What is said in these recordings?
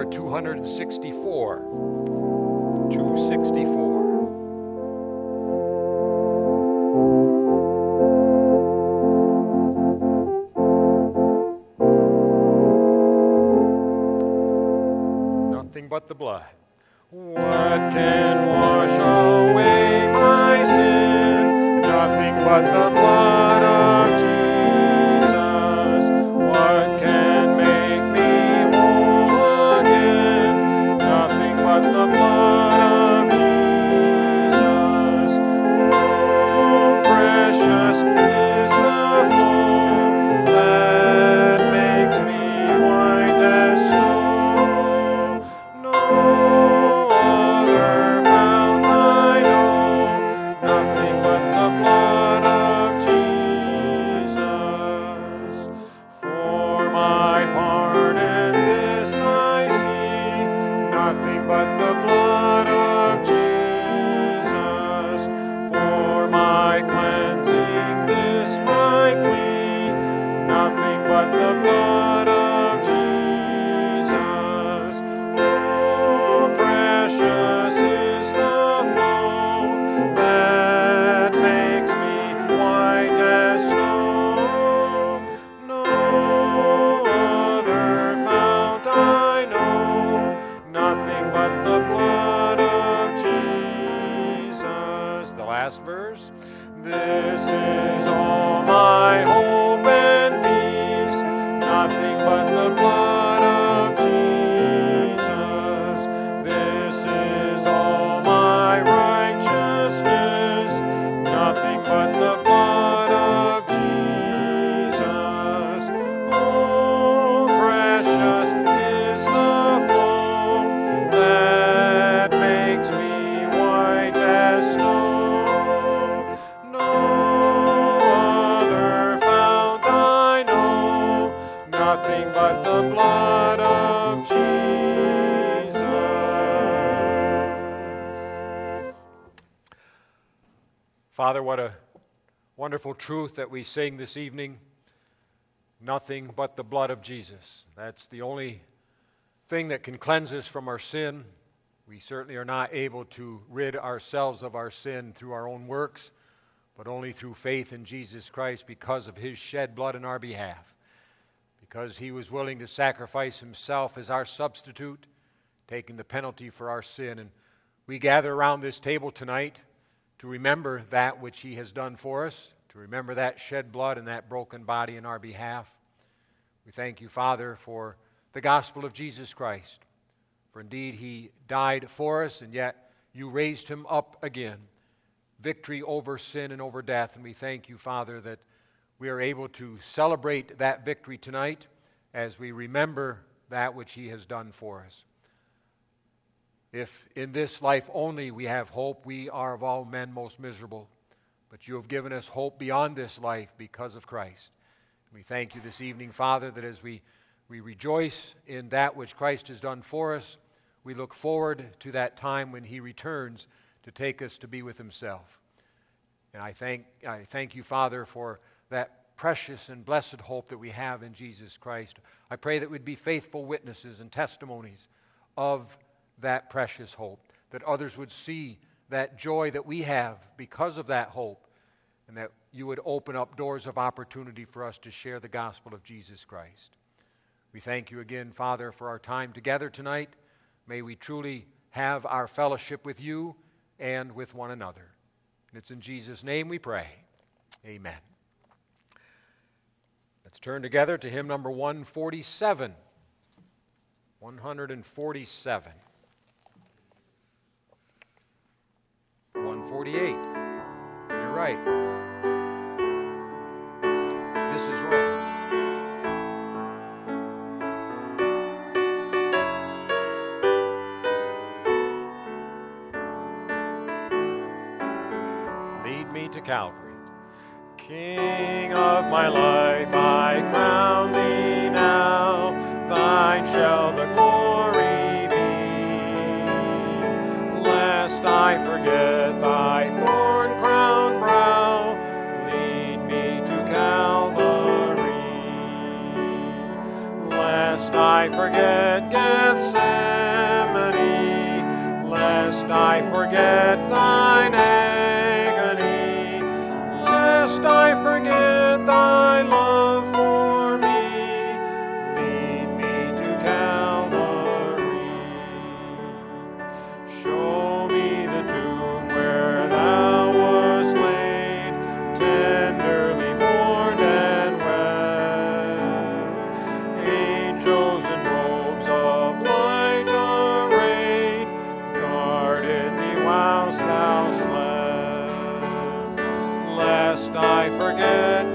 number 264. 264. Nothing but the blood. What can wash away my sin? Nothing but the blood of Jesus. What can make me whole again? Nothing but the blood of Jesus. Oh, precious is the flow that makes me white as snow. No other fount I know, nothing but the blood of Jesus. For my pardon this I see, nothing but the blood of Jesus. For my cleansing this my plea, nothing but the blood of Jesus. Oh, precious is the flow that makes me white as snow. No other fount I know, nothing but the blood of Jesus. The last verse. This is all my hope and peace, nothing but the blood of Jesus. This is all my righteousness, nothing but the blood of Jesus. Oh, precious is the flow that makes me white as snow. No other fount I know, nothing but the blood of Jesus. Father, what a wonderful truth that we sing this evening. Nothing but the blood of Jesus. That's the only thing that can cleanse us from our sin. We certainly are not able to rid ourselves of our sin through our own works, but only through faith in Jesus Christ because of His shed blood in our behalf. Because He was willing to sacrifice Himself as our substitute, taking the penalty for our sin. And we gather around this table tonight to remember that which He has done for us, to remember that shed blood and that broken body in our behalf. We thank You, Father, for the gospel of Jesus Christ. For indeed He died for us, and yet You raised Him up again. Victory over sin and over death. And we thank You, Father, that we are able to celebrate that victory tonight as we remember that which He has done for us. If in this life only we have hope, we are of all men most miserable. But You have given us hope beyond this life because of Christ. We thank You this evening, Father, that as we rejoice in that which Christ has done for us, we look forward to that time when He returns to take us to be with Himself. And I thank You, Father, for that precious and blessed hope that we have in Jesus Christ. I pray that we'd be faithful witnesses and testimonies of that precious hope, that others would see that joy that we have because of that hope, and that You would open up doors of opportunity for us to share the gospel of Jesus Christ. We thank You again, Father, for our time together tonight. May we truly have our fellowship with You and with one another. And it's in Jesus' name we pray. Amen. Let's turn together to hymn number 147. 147. 148. You're right. This is wrong. Lead me to Calvary. King of my life, I crown Thee now. Thine shall the glory be. Lest I forget Thy thorn-crowned brow, lead me to Calvary. Lest I forget Gethsemane, I forget thine agony, lest I forget thy love for me. Lead me to Calvary. Show me the tomb where thou wast laid, tenderly mourned and wed. Angels in robes of light arrayed guarded thee whilst thou slept. Lest I forget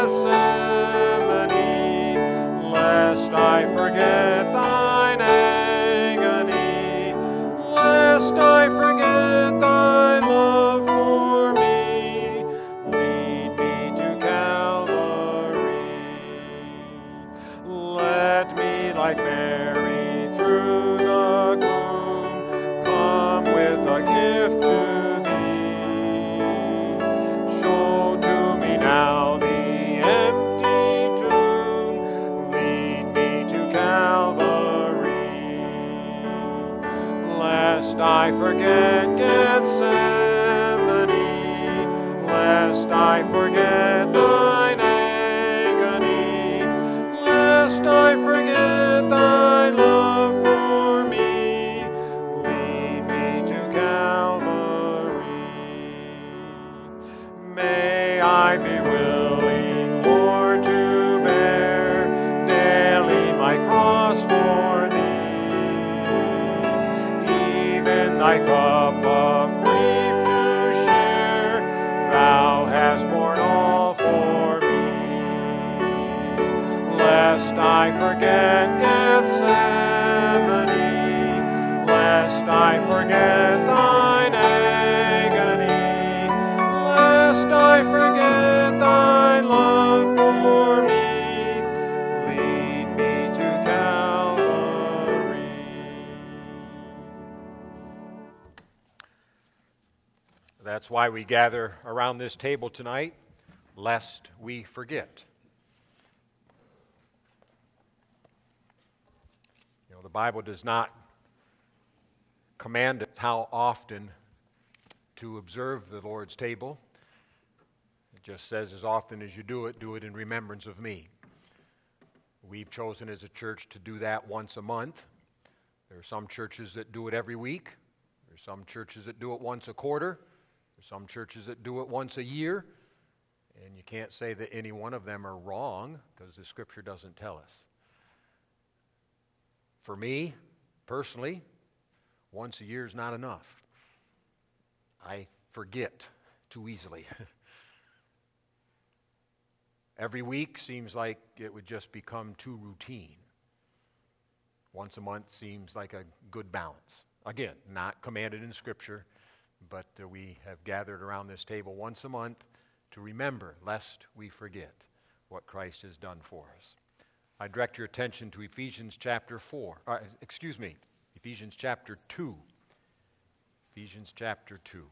Gethsemane, lest I forget thine agony, lest I forget thy love for me. Lead me to Calvary. Let me, like Mary, through the gloom come with a gift to thee. Show to me now the empty tomb. Lead me to Calvary. Lest I forget Gethsemane, lest I forget thine agony, lest I forget thy love for me. Lead me to Calvary. May I be willing, Lord, to bear daily my cross for thee, even thy cup of grief to share. Thou hast borne all for me. Lest I forget Gethsemane, lest I forget thine agony, lest I forget thy love for me. Lead me to Calvary. That's why we gather around this table tonight, lest we forget. You know, the Bible does not command us how often to observe the Lord's table. It just says, as often as you do it in remembrance of me. We've chosen as a church to do that once a month. There are some churches that do it every week. There are some churches that do it once a quarter. There are some churches that do it once a year. And you can't say that any one of them are wrong, because the Scripture doesn't tell us. For me, personally, once a year is not enough. I forget too easily. Every week seems like it would just become too routine. Once a month seems like a good balance. Again, not commanded in Scripture, but we have gathered around this table once a month to remember, lest we forget what Christ has done for us. I direct your attention to Ephesians chapter 2. Ephesians chapter 2. Ephesians chapter 2.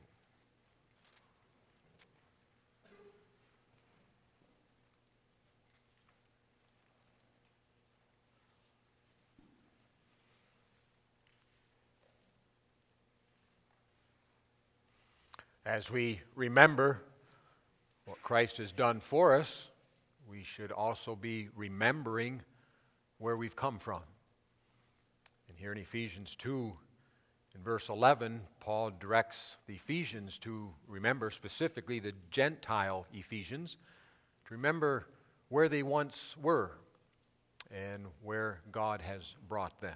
As we remember what Christ has done for us, we should also be remembering where we've come from. And here in Ephesians 2, in verse 11, Paul directs the Ephesians to remember, specifically the Gentile Ephesians, to remember where they once were and where God has brought them.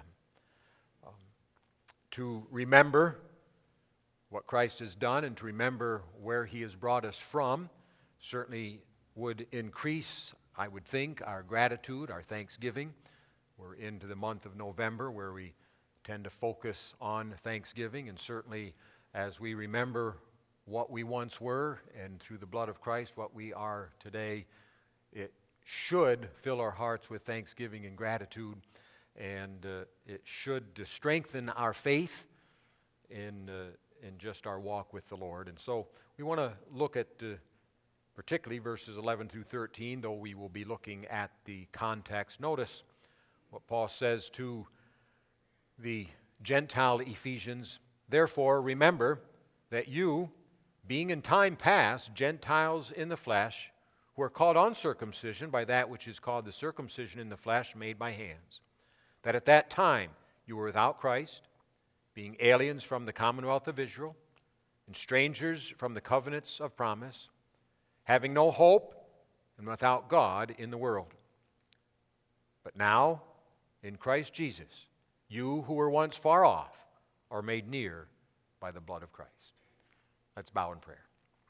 To remember what Christ has done and to remember where he has brought us from certainly would increase, I would think, our gratitude, our thanksgiving. We're into the month of November where we tend to focus on Thanksgiving, and certainly as we remember what we once were and through the blood of Christ what we are today, it should fill our hearts with thanksgiving and gratitude, and it should strengthen our faith in just our walk with the Lord. And so we want to look at particularly verses 11 through 13, though we will be looking at the context. Notice what Paul says to the Gentile Ephesians Therefore, remember that you, being in time past Gentiles in the flesh, who are called uncircumcision by that which is called the circumcision in the flesh made by hands, that at that time you were without Christ, being aliens from the commonwealth of Israel, and strangers from the covenants of promise, having no hope and without God in the world. But now, in Christ Jesus, you who were once far off are made near by the blood of Christ. Let's bow in prayer.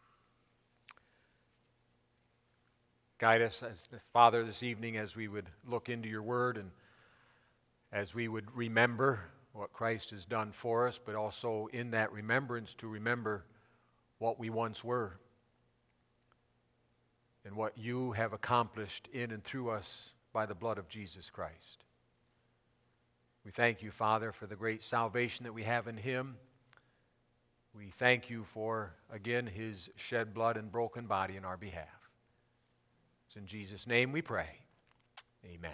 Guide us, as Father, this evening as we would look into your word and as we would remember what Christ has done for us, but also in that remembrance to remember what we once were and what you have accomplished in and through us by the blood of Jesus Christ. We thank you, Father, for the great salvation that we have in him. We thank you for, again, his shed blood and broken body in our behalf. It's in Jesus' name we pray. Amen.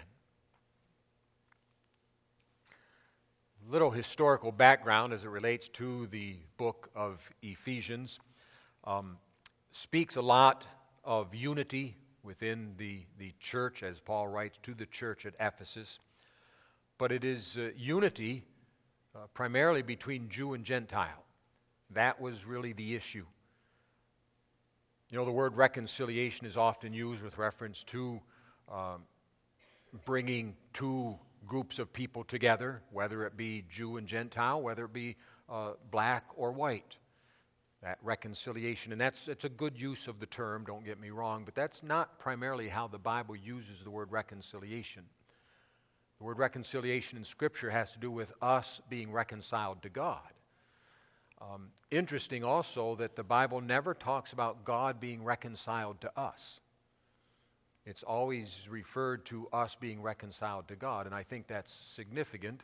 Little historical background as it relates to the book of Ephesians speaks a lot of unity within the church, as Paul writes to the church at Ephesus. But it is unity primarily between Jew and Gentile. That was really the issue. You know, the word reconciliation is often used with reference to bringing two groups of people together, whether it be Jew and Gentile, whether it be black or white. That reconciliation, and it's a good use of the term, don't get me wrong, but that's not primarily how the Bible uses the word reconciliation. The word reconciliation in Scripture has to do with us being reconciled to God. Interesting also that the Bible never talks about God being reconciled to us. It's always referred to us being reconciled to God, and I think that's significant.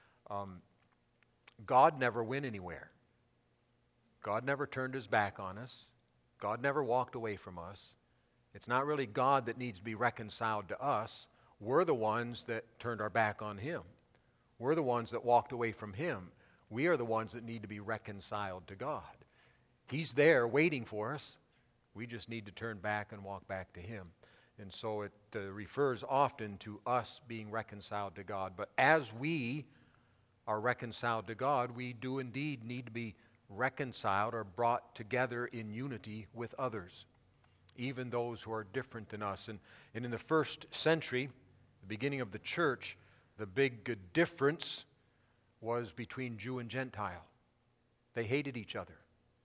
God never went anywhere. God never turned his back on us. God never walked away from us. It's not really God that needs to be reconciled to us. We're the ones that turned our back on him. We're the ones that walked away from him. We are the ones that need to be reconciled to God. He's there waiting for us. We just need to turn back and walk back to him. And so it refers often to us being reconciled to God. But as we are reconciled to God, we do indeed need to be reconciled or brought together in unity with others, even those who are different than us. And in the first century, the beginning of the church, the big difference was between Jew and Gentile. They hated each other.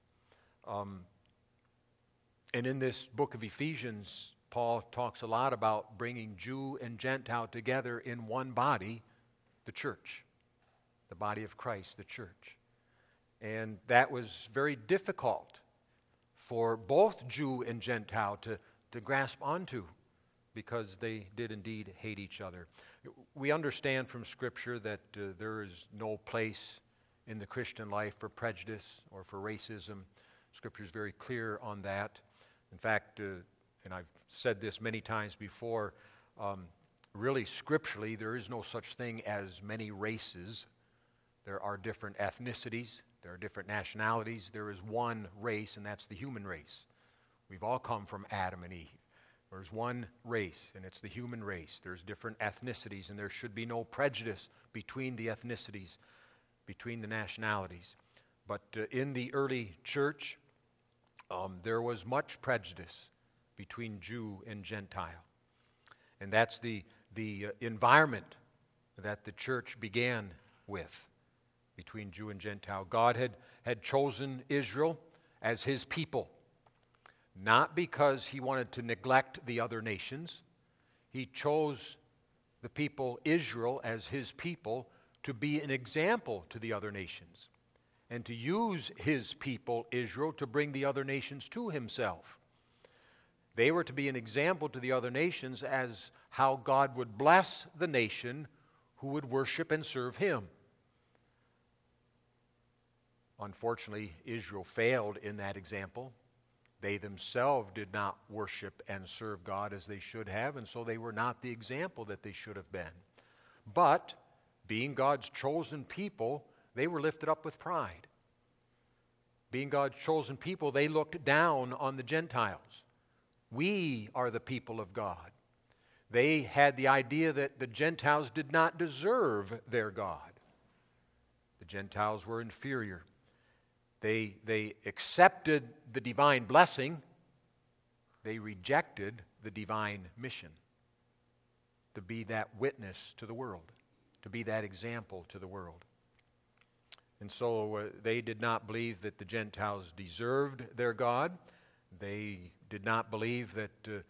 And in this book of Ephesians, Paul talks a lot about bringing Jew and Gentile together in one body, the church, the body of Christ, the church. And that was very difficult for both Jew and Gentile to grasp onto, because they did indeed hate each other. We understand from Scripture that there is no place in the Christian life for prejudice or for racism. Scripture is very clear on that. In fact, and I've said this many times before, really scripturally there is no such thing as many races. There are different ethnicities, there are different nationalities. There is one race, and that's the human race. We've all come from Adam and Eve. There's one race, and it's the human race. There's different ethnicities, and there should be no prejudice between the ethnicities, between the nationalities. But in the early church, there was much prejudice between Jew and Gentile. And that's the environment that the church began with, between Jew and Gentile. God had chosen Israel as his people, not because he wanted to neglect the other nations. He chose the people, Israel, as his people to be an example to the other nations and to use his people, Israel, to bring the other nations to himself. They were to be an example to the other nations as how God would bless the nation who would worship and serve him. Unfortunately, Israel failed in that example. They themselves did not worship and serve God as they should have, and so they were not the example that they should have been. But, being God's chosen people, they were lifted up with pride. being God's chosen people, they looked down on the Gentiles. We are the people of God. They had the idea that the Gentiles did not deserve their God. The Gentiles were inferior. They accepted the divine blessing. They rejected the divine mission to be that witness to the world, to be that example to the world. And so they did not believe that the Gentiles deserved their God. They did not believe that the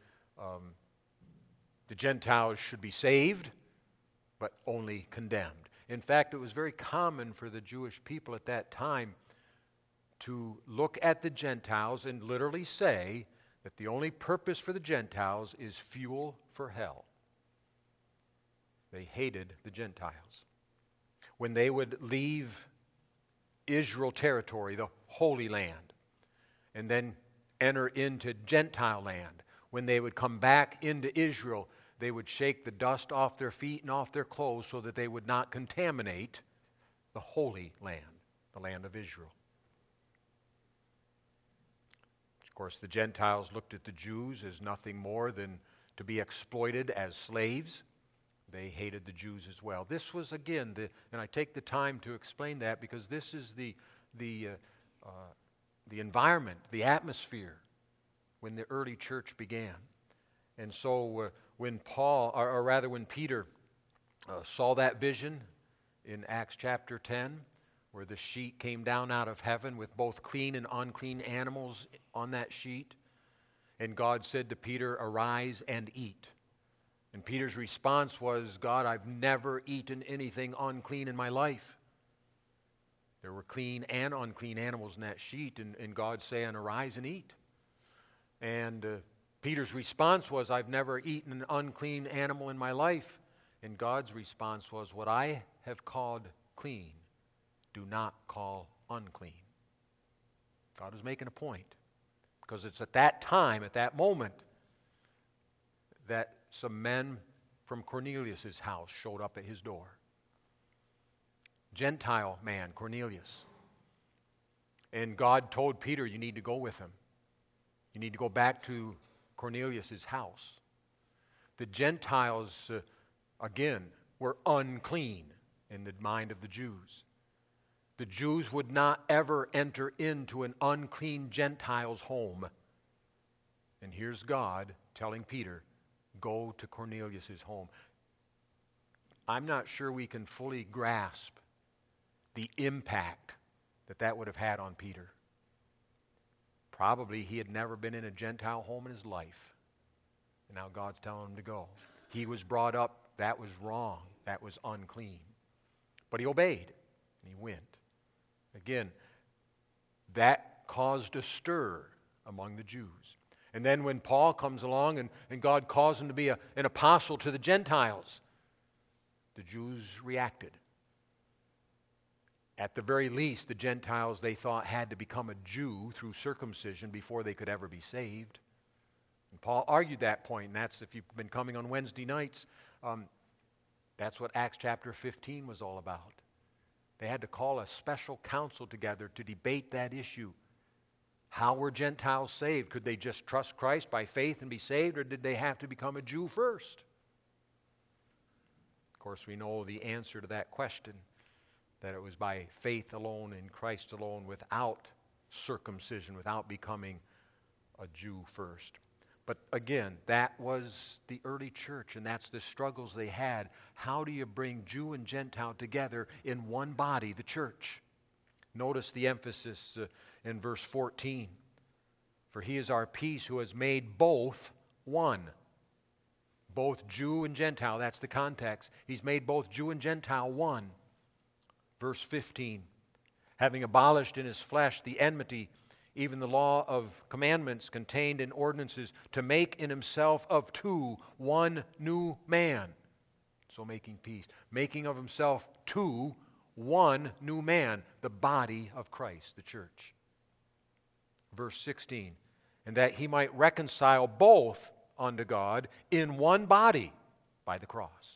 Gentiles should be saved, but only condemned. In fact, it was very common for the Jewish people at that time to look at the Gentiles and literally say that the only purpose for the Gentiles is fuel for hell. They hated the Gentiles. When they would leave Israel territory, the Holy Land, and then enter into Gentile land, when they would come back into Israel, they would shake the dust off their feet and off their clothes so that they would not contaminate the Holy Land, the land of Israel. Of course, the Gentiles looked at the Jews as nothing more than to be exploited as slaves. They hated the Jews as well. This was, again, and I take the time to explain that because this is the environment, the atmosphere when the early church began. And so when Peter saw that vision in Acts chapter 10, where the sheet came down out of heaven with both clean and unclean animals on that sheet, and God said to Peter, "Arise and eat." And Peter's response was, "God, I've never eaten anything unclean in my life." There were clean and unclean animals in that sheet, and God saying, "Arise and eat." And Peter's response was, "I've never eaten an unclean animal in my life." And God's response was, "What I have called clean, do not call unclean." God was making a point, because it's at that time, at that moment, that some men from Cornelius' house showed up at his door. Gentile man, Cornelius. And God told Peter, "You need to go with him. You need to go back to Cornelius' house." The Gentiles, again, were unclean in the mind of the Jews. The Jews would not ever enter into an unclean Gentile's home. And here's God telling Peter, "Go to Cornelius' home." I'm not sure we can fully grasp the impact that would have had on Peter. Probably he had never been in a Gentile home in his life. And now God's telling him to go. He was brought up, that was wrong, that was unclean. But he obeyed, and he went. Again, that caused a stir among the Jews. And then when Paul comes along and God calls him to be an apostle to the Gentiles, the Jews reacted. At the very least, the Gentiles, they thought, had to become a Jew through circumcision before they could ever be saved. And Paul argued that point, and that's, if you've been coming on Wednesday nights, that's what Acts chapter 15 was all about. They had to call a special council together to debate that issue. How were Gentiles saved? Could they just trust Christ by faith and be saved, or did they have to become a Jew first? Of course, we know the answer to that question, that it was by faith alone in Christ alone, without circumcision, without becoming a Jew first. But again, that was the early church, and that's the struggles they had. How do you bring Jew and Gentile together in one body, the church? Notice the emphasis in verse 14. "For he is our peace, who has made both one." Both Jew and Gentile, that's the context. He's made both Jew and Gentile one. Verse 15. "Having abolished in his flesh the enmity, even the law of commandments contained in ordinances, to make in himself of two one new man." So making peace. Making of himself two one new man, the body of Christ, the church. Verse 16. "And that he might reconcile both unto God in one body by the cross."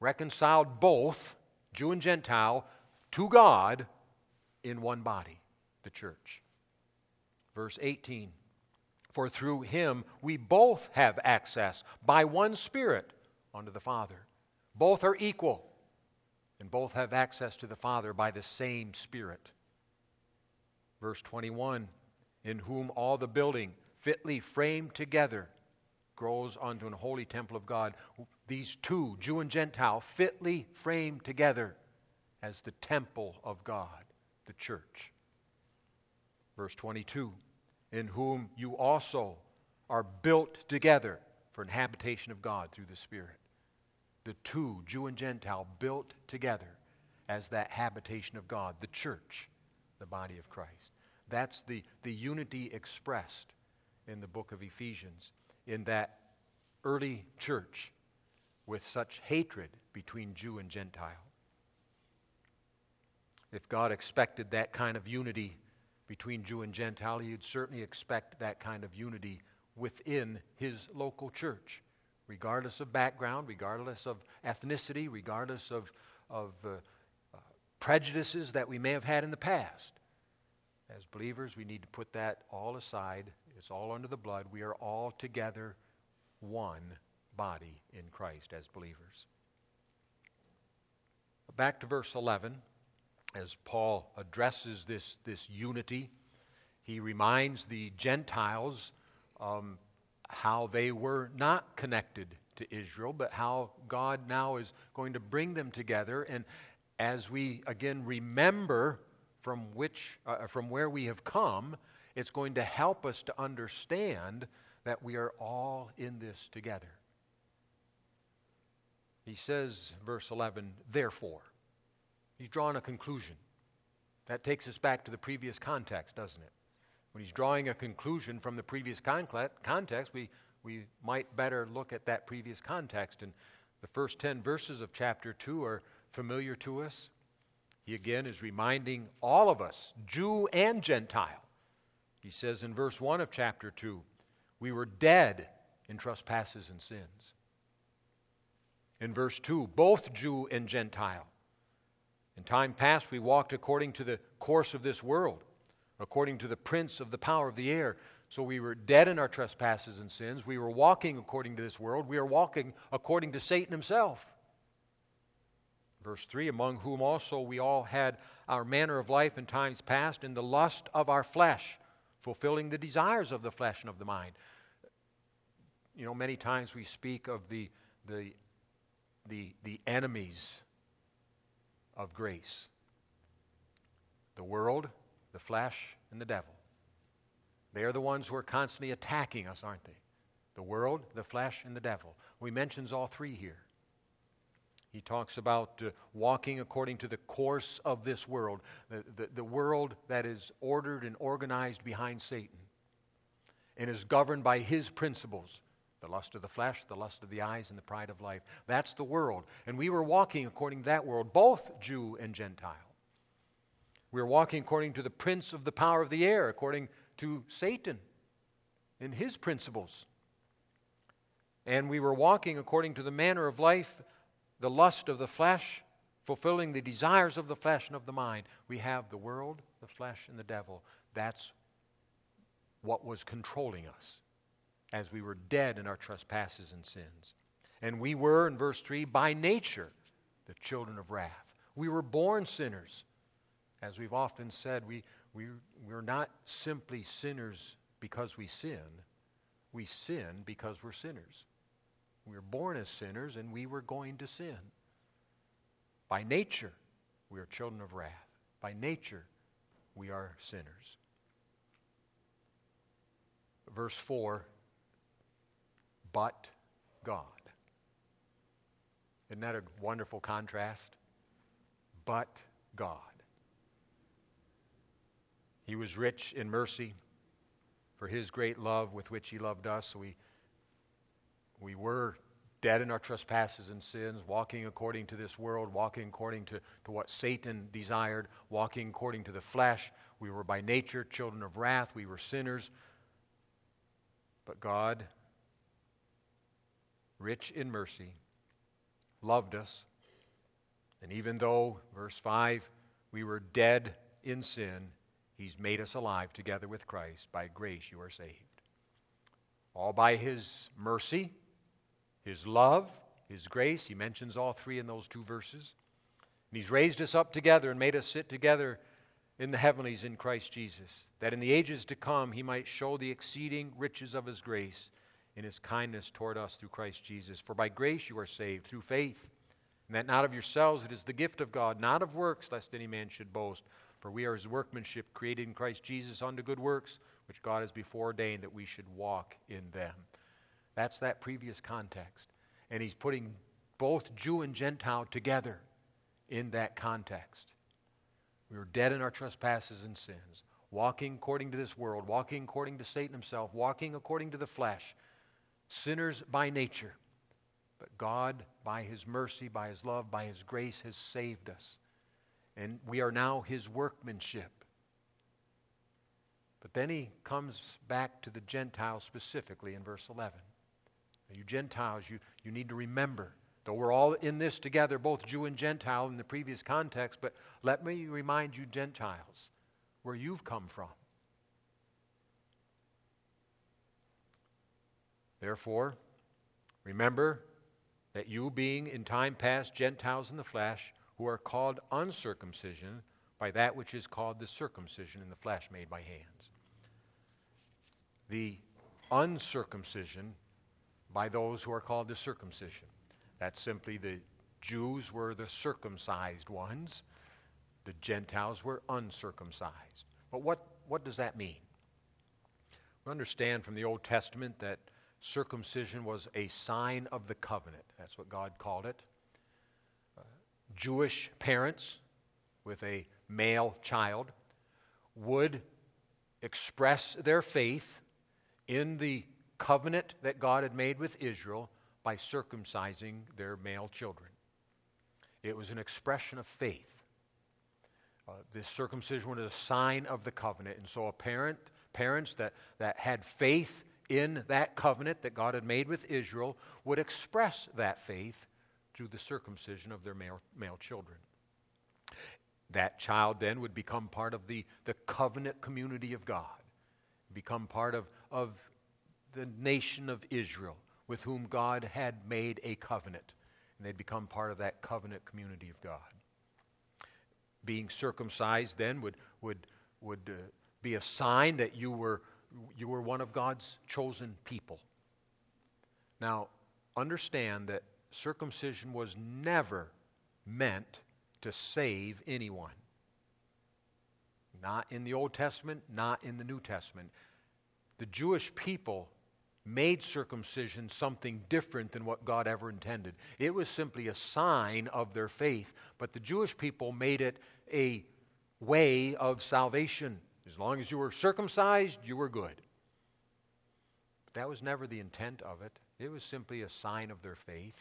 Reconciled both, Jew and Gentile, to God in one body. the church. Verse 18, for through him we both have access by one Spirit unto the Father. Both are equal, and both have access to the Father by the same Spirit. Verse 21, in whom all the building fitly framed together grows unto an holy temple of God. These two, Jew and Gentile, fitly framed together as the temple of God, the church. Verse 22, in whom you also are built together for an habitation of God through the Spirit. The two, Jew and Gentile, built together as that habitation of God, the church, the body of Christ. That's the unity expressed in the book of Ephesians, in that early church with such hatred between Jew and Gentile. If God expected that kind of unity between Jew and Gentile, He would certainly expect that kind of unity within His local church, regardless of background, regardless of ethnicity, regardless of prejudices that we may have had in the past. As believers, we need to put that all aside. It's all under the blood. We are all together one body in Christ as believers. Back to verse 11, as Paul addresses this unity, he reminds the Gentiles how they were not connected to Israel, but how God now is going to bring them together. And as we again remember from where we have come, it's going to help us to understand that we are all in this together. He says, verse 11, therefore. He's drawing a conclusion. That takes us back to the previous context, doesn't it? When he's drawing a conclusion from the previous context, we might better look at that previous context. And the first 10 verses of chapter 2 are familiar to us. He again is reminding all of us, Jew and Gentile. He says in verse 1 of chapter 2, we were dead in trespasses and sins. In verse 2, both Jew and Gentile. In time past we walked according to the course of this world, according to the prince of the power of the air. So we were dead in our trespasses and sins. We were walking according to this world. We are walking according to Satan himself. Verse 3, among whom also we all had our manner of life in times past in the lust of our flesh, fulfilling the desires of the flesh and of the mind. You know, many times we speak of the enemies of grace. The world, the flesh, and the devil. They are the ones who are constantly attacking us, aren't they? The world, the flesh, and the devil. We mentions all three here. He talks about walking according to the course of this world, the world that is ordered and organized behind Satan and is governed by his principles, the lust of the flesh, the lust of the eyes, and the pride of life. That's the world. And we were walking according to that world, both Jew and Gentile. We were walking according to the prince of the power of the air, according to Satan and his principles. And we were walking according to the manner of life, the lust of the flesh, fulfilling the desires of the flesh and of the mind. We have the world, the flesh, and the devil. That's what was controlling us as we were dead in our trespasses and sins. And we were, in verse 3, by nature, the children of wrath. We were born sinners. As we've often said, we're not simply sinners because we sin. We sin because we're sinners. We were born as sinners, and we were going to sin. By nature, we are children of wrath. By nature, we are sinners. Verse 4, but God. Isn't that a wonderful contrast? But God. He was rich in mercy for His great love with which He loved us. So we were dead in our trespasses and sins, walking according to this world, walking according to what Satan desired, walking according to the flesh. We were by nature children of wrath. We were sinners. But God, rich in mercy, loved us. And even though, verse 5, we were dead in sin, He's made us alive together with Christ. By grace you are saved. All by His mercy, His love, His grace. He mentions all three in those two verses. And He's raised us up together and made us sit together in the heavenlies in Christ Jesus, that in the ages to come He might show the exceeding riches of His grace in His kindness toward us through Christ Jesus. For by grace you are saved through faith, and that not of yourselves, it is the gift of God, not of works, lest any man should boast. For we are His workmanship, created in Christ Jesus unto good works, which God has before ordained that we should walk in them. That's that previous context. And He's putting both Jew and Gentile together in that context. We were dead in our trespasses and sins, walking according to this world, walking according to Satan himself, walking according to the flesh, sinners by nature. But God, by His mercy, by His love, by His grace, has saved us. And we are now His workmanship. But then He comes back to the Gentiles specifically in verse 11. Now, you Gentiles, you need to remember, though we're all in this together, both Jew and Gentile in the previous context, but let me remind you, Gentiles, where you've come from. Therefore, remember that you, being in time past Gentiles in the flesh, who are called uncircumcision by that which is called the circumcision in the flesh made by hands. The uncircumcision by those who are called the circumcision. That's simply the Jews were the circumcised ones. The Gentiles were uncircumcised. But what does that mean? We understand from the Old Testament that circumcision was a sign of the covenant. That's what God called it. Jewish parents with a male child would express their faith in the covenant that God had made with Israel by circumcising their male children. It was an expression of faith. This circumcision was a sign of the covenant. And so parents that had faith in that covenant that God had made with Israel would express that faith through the circumcision of their male children. That child then would become part of the covenant community of God, become part of the nation of Israel with whom God had made a covenant. And they'd become part of that covenant community of God. Being circumcised then would be a sign that you were one of God's chosen people. Now, understand that circumcision was never meant to save anyone. Not in the Old Testament, not in the New Testament. The Jewish people made circumcision something different than what God ever intended. It was simply a sign of their faith, but the Jewish people made it a way of salvation. As long as you were circumcised, you were good. But that was never the intent of it. It was simply a sign of their faith.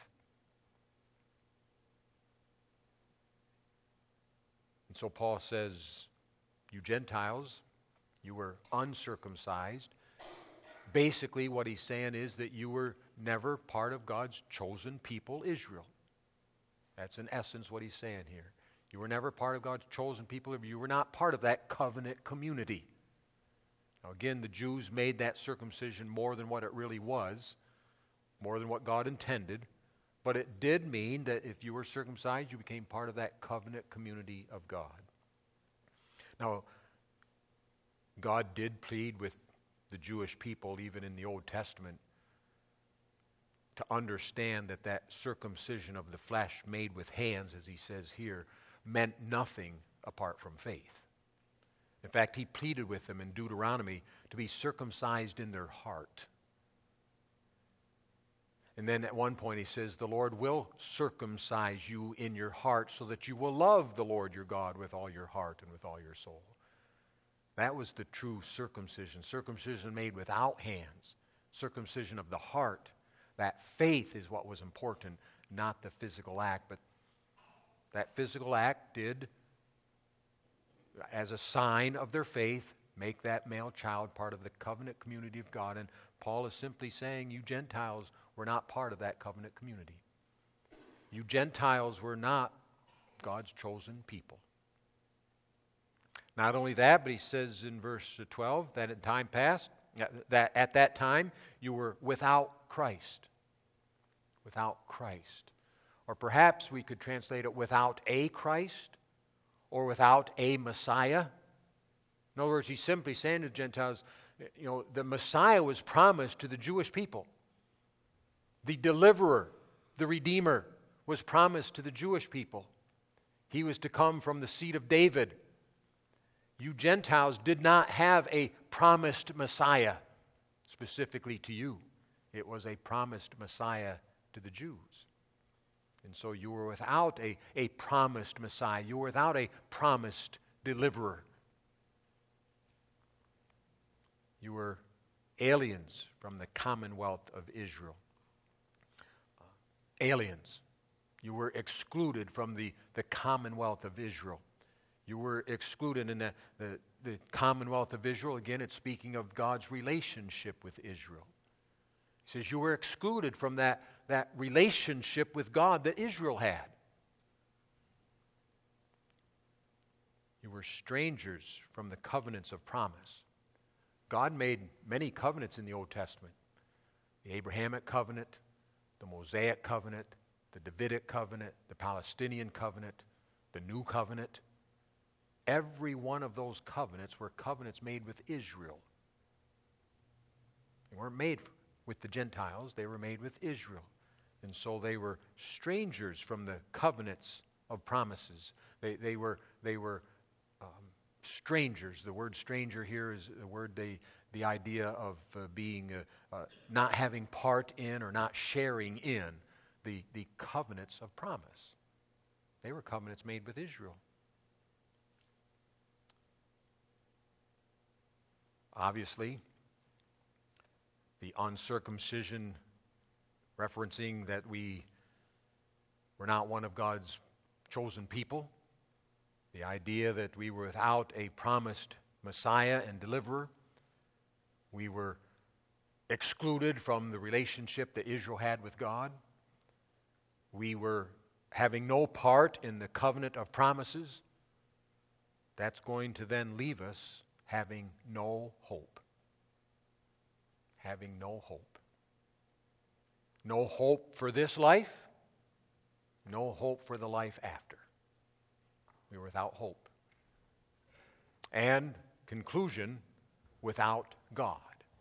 And so Paul says, you Gentiles, you were uncircumcised. Basically, what he's saying is that you were never part of God's chosen people, Israel. That's in essence what he's saying here. You were never part of God's chosen people. You were not part of that covenant community. Now again, the Jews made that circumcision more than what it really was, more than what God intended. But it did mean that if you were circumcised, you became part of that covenant community of God. Now, God did plead with the Jewish people, even in the Old Testament, to understand that circumcision of the flesh made with hands, as he says here, meant nothing apart from faith. In fact, he pleaded with them in Deuteronomy to be circumcised in their heart. And then at one point he says, the Lord will circumcise you in your heart so that you will love the Lord your God with all your heart and with all your soul. That was the true circumcision. Circumcision made without hands. Circumcision of the heart. That faith is what was important, not the physical act. But that physical act did, as a sign of their faith, make that male child part of the covenant community of God. And Paul is simply saying, you Gentiles were not part of that covenant community. You Gentiles were not God's chosen people. Not only that, but he says in verse 12 that in time past, that at that time you were without Christ. Without Christ. Or perhaps we could translate it without a Christ or without a Messiah. In other words, he's simply saying to the Gentiles, the Messiah was promised to the Jewish people. The deliverer, the Redeemer, was promised to the Jewish people. He was to come from the seed of David. You Gentiles did not have a promised Messiah specifically to you. It was a promised Messiah to the Jews. And so you were without a promised Messiah. You were without a promised deliverer. You were aliens from the commonwealth of Israel. Aliens. You were excluded from the commonwealth of Israel. You were excluded in the commonwealth of Israel. Again, it's speaking of God's relationship with Israel. He says you were excluded from that relationship with God that Israel had. You were strangers from the covenants of promise. God made many covenants in the Old Testament. The Abrahamic covenant, the Mosaic covenant, the Davidic covenant, the Palestinian covenant, the New Covenant. Every one of those covenants were covenants made with Israel. They weren't made with the Gentiles, they were made with Israel. And so they were strangers from the covenants of promises. They were strangers. The word stranger here is the word, the idea of being, not having part in or not sharing in the covenants of promise. They were covenants made with Israel. Obviously, the uncircumcision referencing that we were not one of God's chosen people. The idea that we were without a promised Messiah and deliverer. We were excluded from the relationship that Israel had with God. We were having no part in the covenant of promises. That's going to then leave us having no hope. Having no hope. No hope for this life. No hope for the life after. We were without hope. And, conclusion, without God.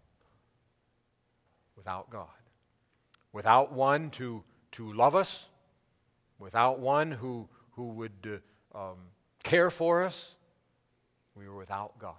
Without God. Without one to love us. Without one who would care for us. We were without God.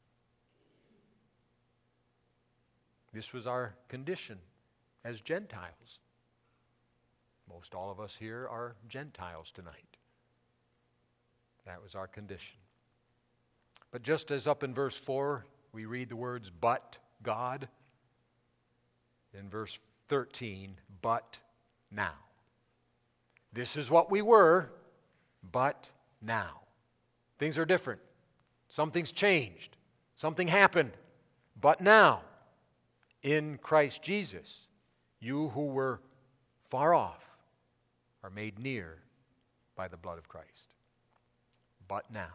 This was our condition as Gentiles. Most all of us here are Gentiles tonight. That was our condition. But just as up in verse 4, we read the words, but God. In verse 13, but now. This is what we were, but now. Things are different. Something's changed. Something happened. But now, in Christ Jesus, you who were far off are made near by the blood of Christ. But now,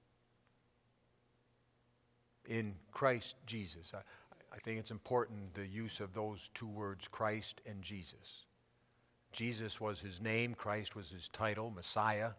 in Christ Jesus. I think it's important the use of those two words, Christ and Jesus. Jesus was his name, Christ was his title, Messiah.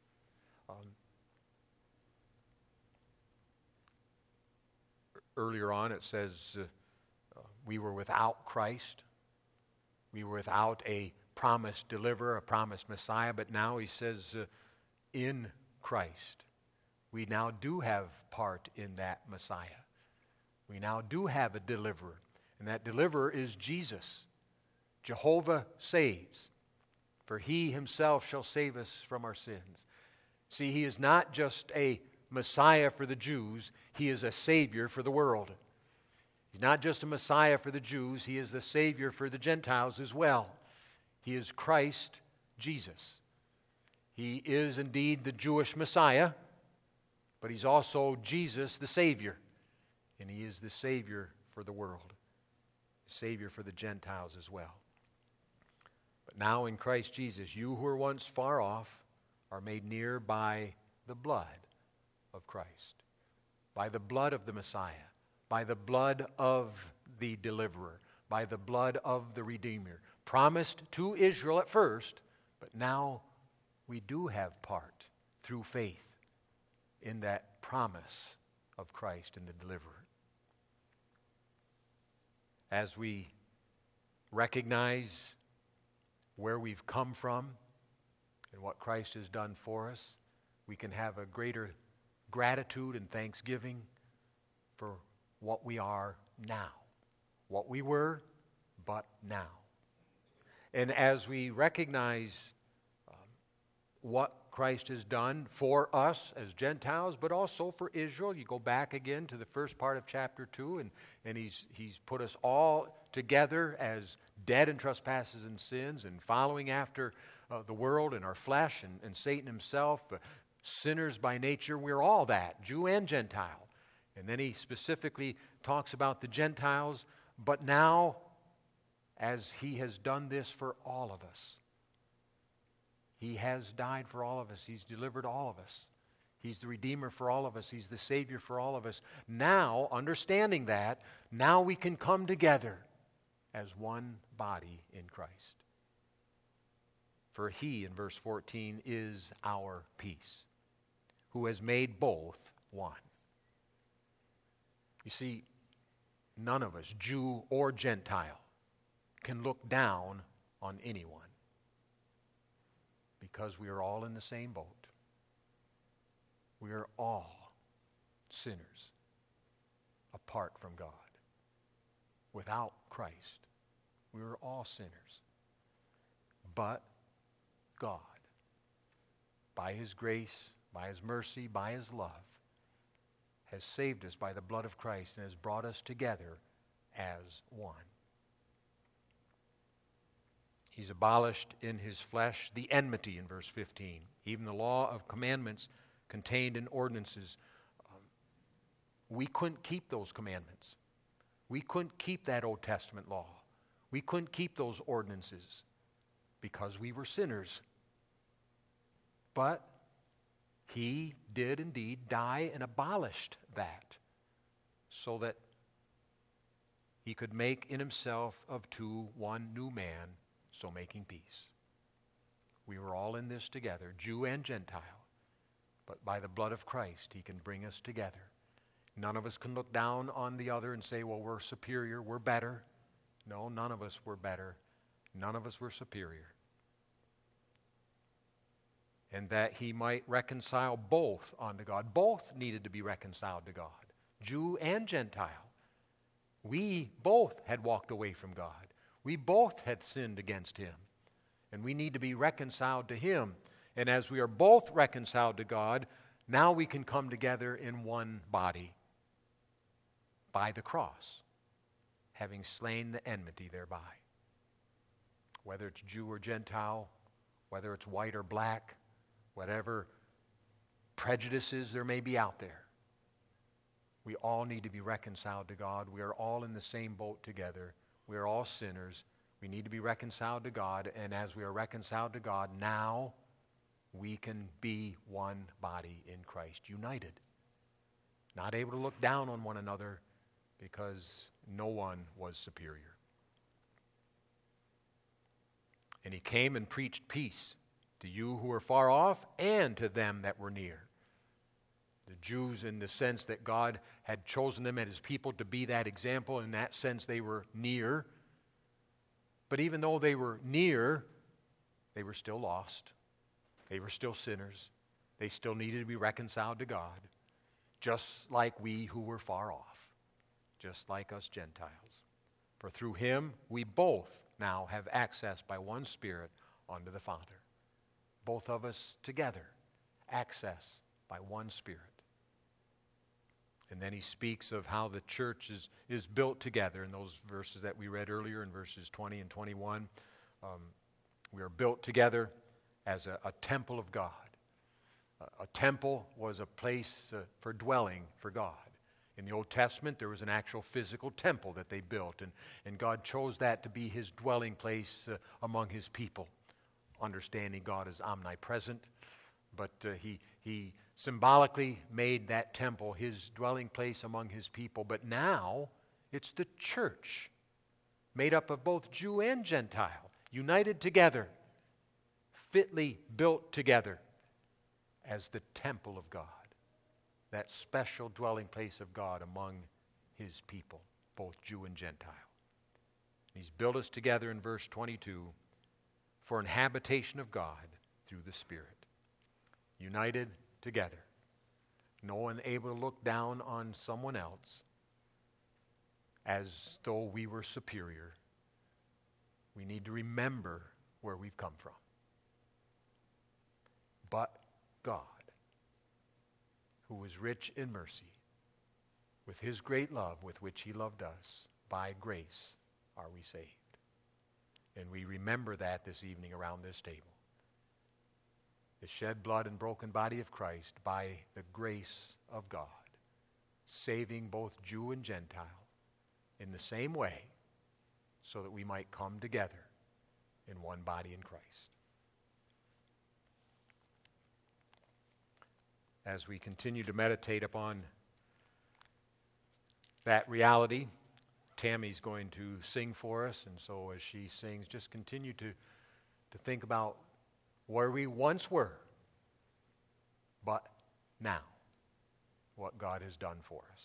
Earlier on it says we were without Christ. We were without a promised deliverer, a promised Messiah, but now he says in Christ. We now do have part in that Messiah. We now do have a deliverer, and that deliverer is Jesus. Jehovah saves, for he himself shall save us from our sins. See, he is not just a Messiah for the Jews, he is a Savior for the world. He's not just a Messiah for the Jews, he is the Savior for the Gentiles as well. He is Christ Jesus. He is indeed the Jewish Messiah, but he's also Jesus the Savior. And he is the Savior for the world, Savior for the Gentiles as well. But now in Christ Jesus, you who were once far off are made near by the blood of Christ. by the blood of the Messiah, by the blood of the deliverer, by the blood of the Redeemer. Promised to Israel at first, but now we do have part through faith in that promise of Christ and the deliverer. As we recognize where we've come from and what Christ has done for us, we can have a greater gratitude and thanksgiving for what we are now. What we were, but now. And as we recognize what Christ has done for us as Gentiles, but also for Israel, you go back again to the first part of chapter 2, and he's put us all together as dead in trespasses and sins, and following after the world and our flesh and Satan himself, sinners by nature. We're all that, Jew and Gentile. And then he specifically talks about the Gentiles, but now, as he has done this for all of us, he has died for all of us. He's delivered all of us. He's the Redeemer for all of us. He's the Savior for all of us. Now, understanding that, now we can come together as one body in Christ. For he, in verse 14, is our peace, who has made both one. You see, none of us, Jew or Gentile, can look down on anyone because we are all in the same boat. We are all sinners apart from God. Without Christ, we are all sinners. But God, by His grace, by His mercy, by His love, has saved us by the blood of Christ and has brought us together as one. He's abolished in His flesh the enmity in verse 15, even the law of commandments contained in ordinances. We couldn't keep those commandments. We couldn't keep that Old Testament law. We couldn't keep those ordinances because we were sinners. But He did indeed die and abolished that so that He could make in Himself of two one new man, so making peace. We were all in this together, Jew and Gentile, but by the blood of Christ He can bring us together. None of us can look down on the other and say, well, we're superior, we're better. No, none of us were better. None of us were superior. And that He might reconcile both unto God. Both needed to be reconciled to God, Jew and Gentile. We both had walked away from God. We both had sinned against Him. And we need to be reconciled to Him. And as we are both reconciled to God, now we can come together in one body by the cross, having slain the enmity thereby. Whether it's Jew or Gentile, whether it's white or black, whatever prejudices there may be out there, we all need to be reconciled to God. We are all in the same boat together. We are all sinners. We need to be reconciled to God, and as we are reconciled to God, now we can be one body in Christ, united. Not able to look down on one another because no one was superior. And He came and preached peace to you who were far off and to them that were near. The Jews, in the sense that God had chosen them as His people to be that example, in that sense they were near. But even though they were near, they were still lost. They were still sinners. They still needed to be reconciled to God, just like we who were far off, just like us Gentiles. For through Him we both now have access by one Spirit unto the Father. Both of us together, access by one Spirit. And then he speaks of how the church is built together in those verses that we read earlier in verses 20 and 21. We are built together as a temple of God. A temple was a place for dwelling for God. In the Old Testament, there was an actual physical temple that they built, and God chose that to be His dwelling place among His people, understanding God is omnipresent, but He symbolically made that temple his dwelling place among his people. But now it's the church, made up of both Jew and Gentile, united together, fitly built together as the temple of God, that special dwelling place of God among his people, both Jew and Gentile. He's built us together in verse 22 for an habitation of God through the Spirit. United together. No one able to look down on someone else as though we were superior. We need to remember where we've come from. But God, who was rich in mercy, with his great love with which he loved us, by grace are we saved. And we remember that this evening around this table. The shed blood and broken body of Christ by the grace of God, saving both Jew and Gentile in the same way so that we might come together in one body in Christ. As we continue to meditate upon that reality, Tammy's going to sing for us, and so as she sings, just continue to think about where we once were, but now, what God has done for us.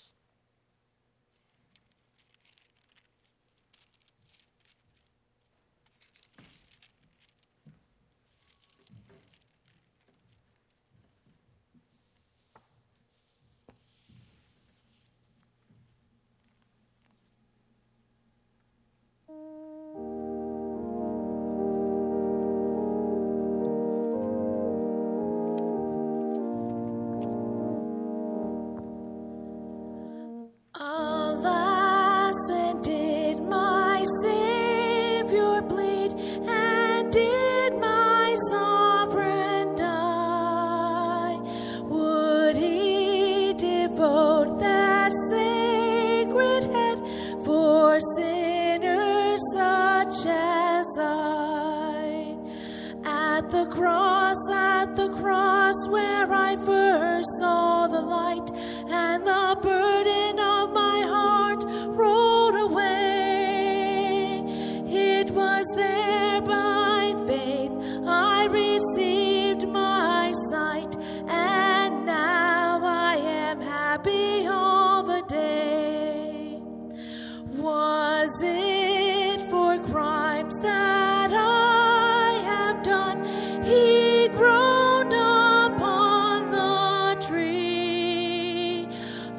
At the cross where I first saw the light, and the burden of my heart rolled away. It was there by faith I received my sight, and now I am happy all the day. Was it for crimes that I have done? He groaned upon the tree.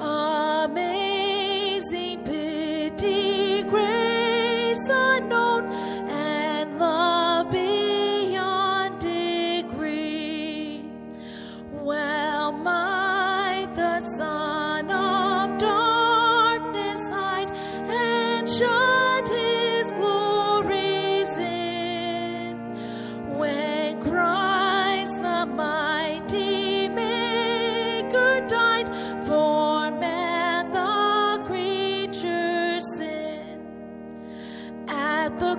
Amazing pity, grace unknown, and love beyond degree. Well might the Son of darkness hide and shut his glories in, when Christ the mighty Maker died for man, the creature's sin. At the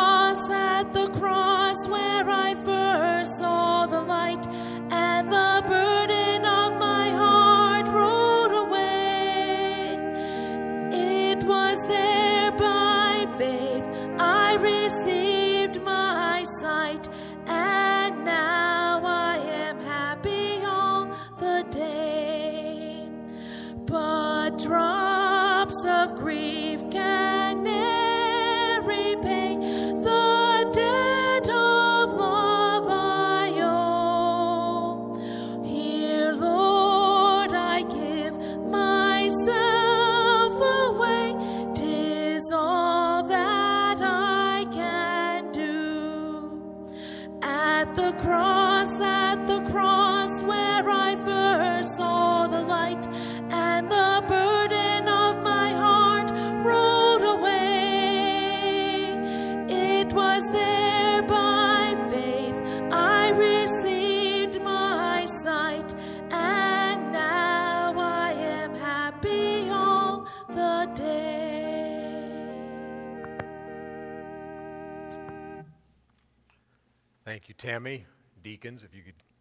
cross where I first saw the light, and the burden of my heart rolled away. It was there by faith I received my sight, and now I am happy all the day. But drops of grief can ne'er repay the debt of love I owe. Here, Lord, I give myself away. 'Tis all that I can do. At the cross where I first saw the light, and the burden of my heart rolled away. It was there by faith I received my sight, and now I am happy all the day. Thank you, Tammy. Deacons, if you could